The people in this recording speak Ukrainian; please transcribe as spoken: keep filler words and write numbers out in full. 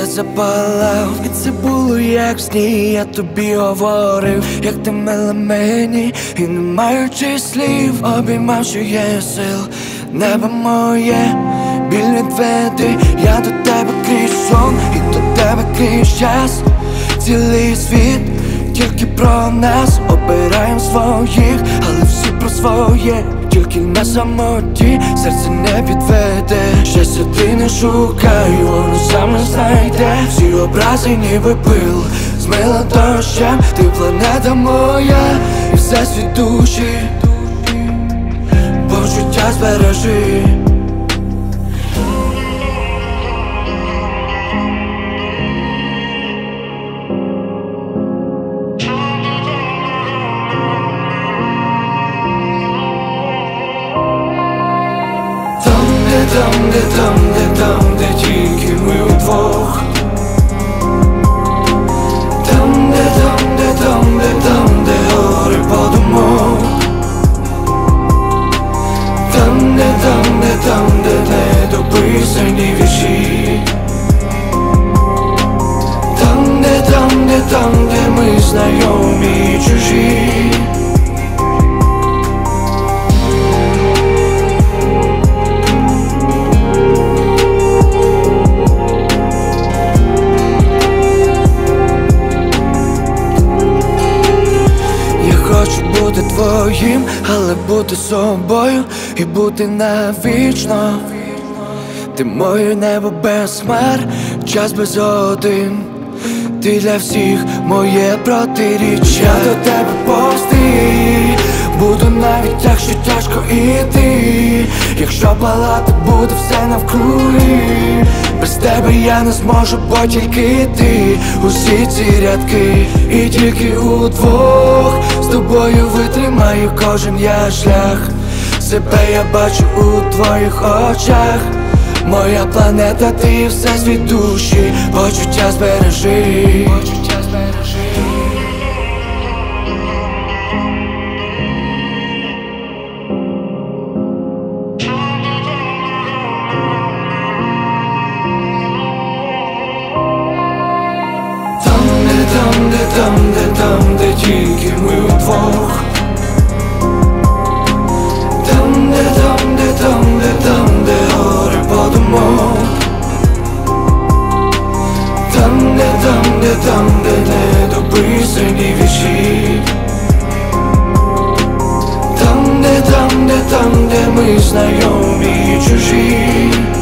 запалав, і це було як в сні. Я тобі говорив, як ти мила мені, і не маючи слів, обіймав, що є сил. Небо моє, біль відведи, я до тебе крізь сон, і до тебе крізь час. Цілий світ тільки про нас, обираєм своїх, але всі про своє. Тільки на самоті серце не підведе. Щастя ти не шукай, воно саме знайде. Всі образи ніби пил, змила дощем. Ти планета моя, і все світ душі, почуття збережи. Там, де, там, де, там, де тільки ми удвох. Там, де, там, де, там, де, там, де гори подумок. Там, де, там, де, там, де недописані вірші. Там, де, там, де, там, де ми знайомі і чужі. Хочу бути твоїм, але бути собою і бути навічно. Ти моє небо без хмар, час без один. Ти для всіх моє протиріччя. Я до тебе повсти, буду навіть якщо тяжко іти. Якщо палати буде все навкруги, без тебе я не зможу, бо тільки ти. Усі ці рядки, і тільки удвох з тобою витримаю кожен я шлях. Себе я бачу у твоїх очах. Моя планета, ти все світ душі, почуття збережи. Там, де, там, де, там, де тільки ми удвох. Там, де, там, де, там, де, там, де гори подумок. Там, де, там, де, там, де недописані вірші. Там, де, там, де, там, де ми знайомі і чужі.